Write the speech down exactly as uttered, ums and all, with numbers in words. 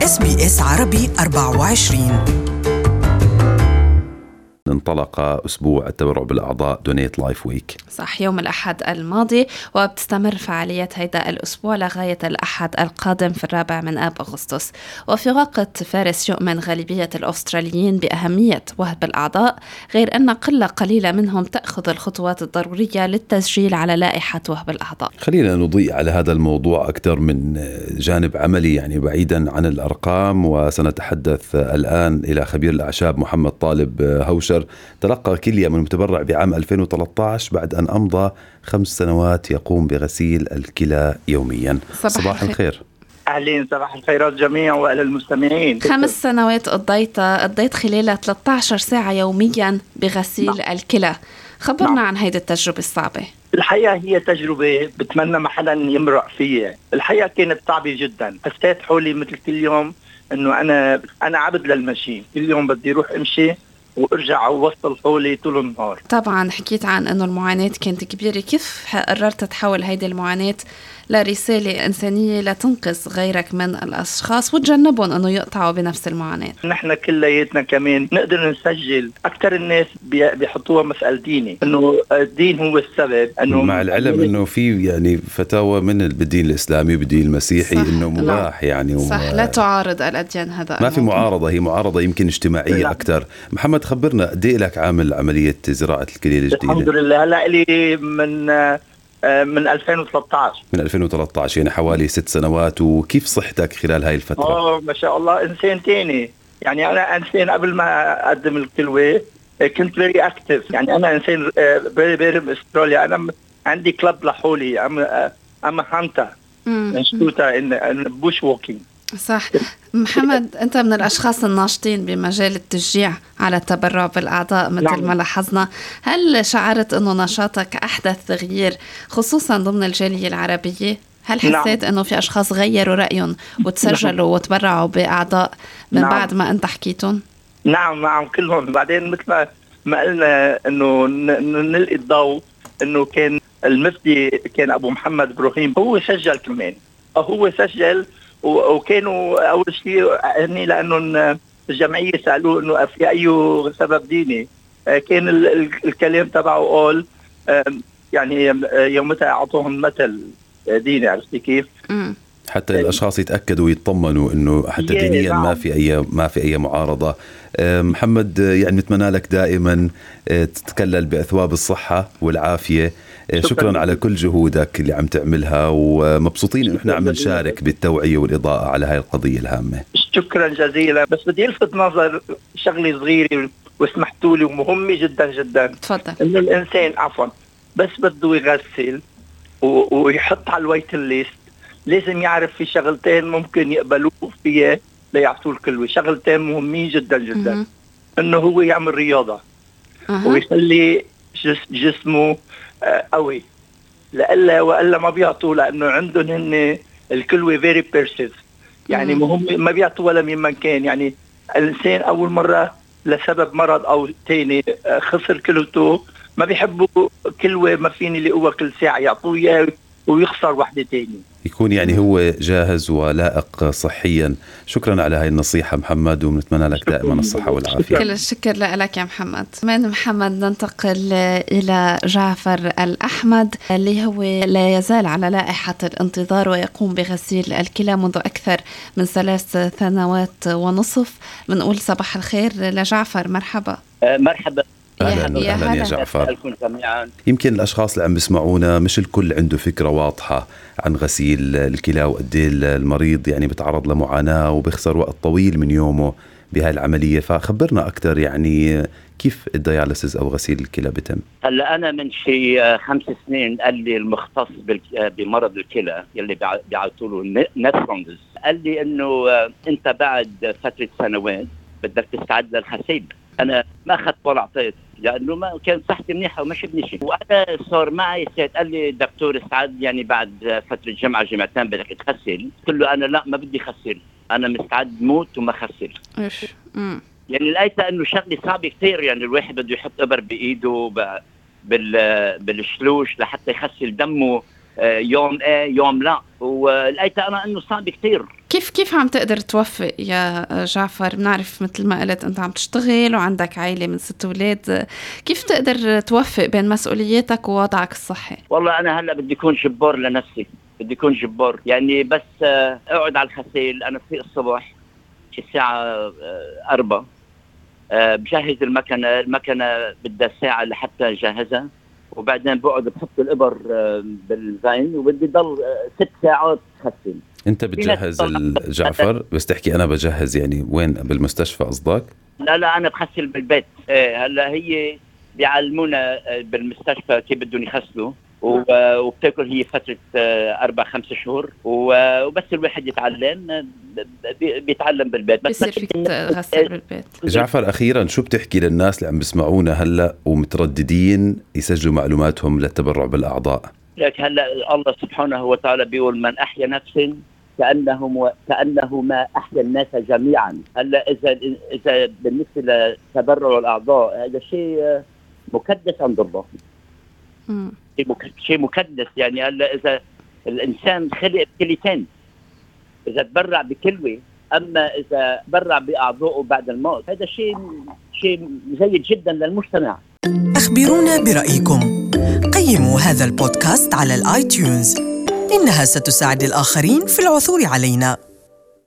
إس بي إس عربي أربعة وعشرين. انطلق أسبوع التبرع بالأعضاء دونيت لايف ويك. صح، يوم الأحد الماضي، وبتستمر فعاليات هيدا الأسبوع لغاية الأحد القادم في الرابع من آب أغسطس. وفي وقت فارس يؤمن غالبية الأستراليين بأهمية وهب الأعضاء، غير أن قلة قليلة منهم تأخذ الخطوات الضرورية للتسجيل على لائحة وهب الأعضاء. خلينا نضيء على هذا الموضوع أكثر من جانب عملي، يعني بعيدا عن الأرقام، وسنتحدث الآن إلى خبير الأعشاب محمد طالب هوشر. تلقى كلية من متبرع بعام ألفين وثلاثة عشر بعد أن أمضى خمس سنوات يقوم بغسيل الكلى يوميا. صباح, صباح الخير. أهلين، صباح الخير الجميع وإلى المستمعين. خمس سنوات قضيتها قضيت خلالها ثلاثة عشر ساعة يوميا بغسيل نعم. الكلى. خبرنا نعم. عن هيدي التجربة الصعبة. الحقيقة هي تجربة بتمنى ما حدا يمرق فيها. الحقيقة كانت صعبة جدا. حسيت حولي مثل كل يوم إنه أنا أنا عبد للمشي، كل يوم بدي روح أمشي وارجع ووصل حولي طول النهار. طبعا حكيت عن انه المعاناة كانت كبيرة، كيف قررت تحول هيدي المعاناة لرسالة إنسانية لتنقذ غيرك من الأشخاص وتجنبهم أنه يقطعوا بنفس المعاناة؟ نحن كلياتنا كمان نقدر نسجل. أكثر الناس بيحطوها مسألة ديني، أنه الدين هو السبب. أنه مع العلم أنه في يعني فتاوى من بالدين الإسلامي بالدين المسيحي أنه مباح يعني صح و... لا تعارض الأديان. هذا ما في معارضة، هي معارضة يمكن اجتماعية أكثر. محمد خبرنا قد إيه لك عامل عملية زراعة الكلية الجديدة؟ الحمد لله هلا لي من من ألفين وثلاثة عشر. من ألفين وثلاثة عشر يعني حوالي ست سنوات. وكيف صحتك خلال هاي الفترة؟ اه ما شاء الله، إنسان تاني. يعني أنا إنسان قبل ما أقدم الكلوة كنت very active. يعني أنا إنسان very very استراليا. أنا عندي كلب لحولي. أم أم هانتا شوتا إن بوش ووكينج. صح. محمد، أنت من الأشخاص الناشطين بمجال التشجيع على التبرع بالأعضاء مثل نعم. ما لاحظنا. هل شعرت أنه نشاطك أحدث تغيير خصوصا ضمن الجالية العربية؟ هل حسيت نعم. أنه في أشخاص غيروا رأيهم وتسجلوا نعم. وتبرعوا بأعضاء من نعم. بعد ما أنت حكيتون؟ نعم نعم كلهم. بعدين مثل ما قلنا أنه نلقي الضوء أنه كان المفتي كان أبو محمد إبراهيم هو سجل كمان. هو سجل وكانوا أول شيء هني لأنه الجمعية سألوه إنه في أي سبب ديني. كان الكلام تبعه قول يعني يومتها أعطوهم مثل ديني. عرفتي كيف؟ حتى الأشخاص يتأكدوا ويطمنوا إنه حتى دينيا ما في أي ما في أي معارضة. محمد، يعني نتمنى لك دائما تتكلل بأثواب الصحة والعافية. شكرا, شكرا على كل جهودك اللي عم تعملها، ومبسوطين إنه إحنا عم نشارك بالتوعية والإضاءة على هاي القضية الهامة. شكرا جزيلا. بس بدي ألفت نظر شغلة صغيرة واسمحتوا لي ومهمة جدا جدا. تفضل. إنه الإنسان عفوا بس بده يغسل ويحط على الويت الليست لازم يعرف في شغلتين ممكن يقبلوه فيها ليعطوه الكلوة. شغلتين مهمين جدا جدا. م- إنه هو يعمل رياضة أه. ويخلي جس جسمه قوي، لألا وألا ما بيعطوا لأنه عندهم هن الكلوة very perceived. يعني مهم ما بيعطوا ولا من مكان. يعني الإنسان أول مرة لسبب مرض أو تاني خسر كلوته ما بيحبوا كلوة ما فيني لقوة كل ساعة يعطوه إياه ويخسر واحدة تاني. يكون يعني هو جاهز ولائق صحيا. شكرا على هاي النصيحة محمد، ونتمنى لك دائما الصحة والعافية. كل الشكر لك يا محمد. من محمد ننتقل إلى جعفر الأحمد اللي هو لا يزال على لائحة الانتظار ويقوم بغسيل الكلى منذ أكثر من ثلاث سنوات ونصف. بنقول صباح الخير لجعفر. مرحبا. أه مرحبا. أهلا يا, أهلا يا جعفر. يمكن الأشخاص اللي عم بيسمعونا مش الكل عنده فكرة واضحة عن غسيل الكلى وقد ايه المريض يعني بتعرض لمعاناة وبيخسر وقت طويل من يومه بهاي العملية. فخبرنا أكتر يعني كيف الدياليسيس أو غسيل الكلى بيتم؟ هلا أنا من شيء خمس سنين قال لي المختص بمرض الكلى يلي بيعطوا له نفرونز قال لي إنه أنت بعد فترة سنوات بدك تستعد للغسيل. أنا ما أخذت ولا عطيت لأنه ما كان صحتي منيحة وماشي بنشي. وأنا صار معي سيد قال لي دكتور استعد يعني بعد فترة جمعة جمعتين بدك تغسل. قلت له أنا لا ما بدي خسل، أنا مستعد موت وما خسل. إيش؟ أمم يعني لقيت إنه شغلة صعبة كتير. يعني الواحد بده يحط إبر بإيده بال بالشلوش لحتى يخسل دمه يوم إيه يوم لا. ولقيت أنا إنه صعب كتير. كيف كيف عم تقدر توفق يا جعفر؟ بنعرف مثل ما قلت أنت عم تشتغل وعندك عائلة من ست أولاد، كيف تقدر توفق بين مسؤولياتك ووضعك الصحي؟ والله أنا هلأ بدي أكون جبار لنفسي، بدي أكون جبار يعني، بس أقعد على الخسيل. أنا في الصبح الساعة أربعة بجهز المكنة، المكنة بدها ساعة لحتى أجهزها، وبعدين بقعد بحط الإبر بالفين وبدي ضل ست ساعات خسيل. انت بتجهز الجعفر؟ بس تحكي انا بجهز يعني وين؟ بالمستشفى قصدك؟ لا لا انا بخسل بالبيت. ايه هلا هي بيعلمونا بالمستشفى كيف بدهم يخسلوا، وبتاكل هي فترة أربع خمس شهور، وبس الواحد يتعلم بيتعلم بالبيت. بس بصير فيك تغسل بالبيت. جعفر أخيرا شو بتحكي للناس اللي عم بيسمعونا هلأ ومترددين يسجلوا معلوماتهم للتبرع بالأعضاء؟ لك هلا الله سبحانه وتعالى بيقول من أحيا نفس كأنه كأنه ما أحيا الناس جميعا. هلا إذا إذا بالنسبة لتبرع الأعضاء هذا شيء مكدس عند الله. امم شيء مكدس يعني. هلا إذا الإنسان خلق بكليتين، إذا تبرع بكلوة، أما إذا تبرع بأعضائه بعد الموت هذا شيء شيء جيد جدا للمجتمع. أخبرونا برأيكم، قيموا هذا البودكاست على الآيتيونز، إنها ستساعد الآخرين في العثور علينا.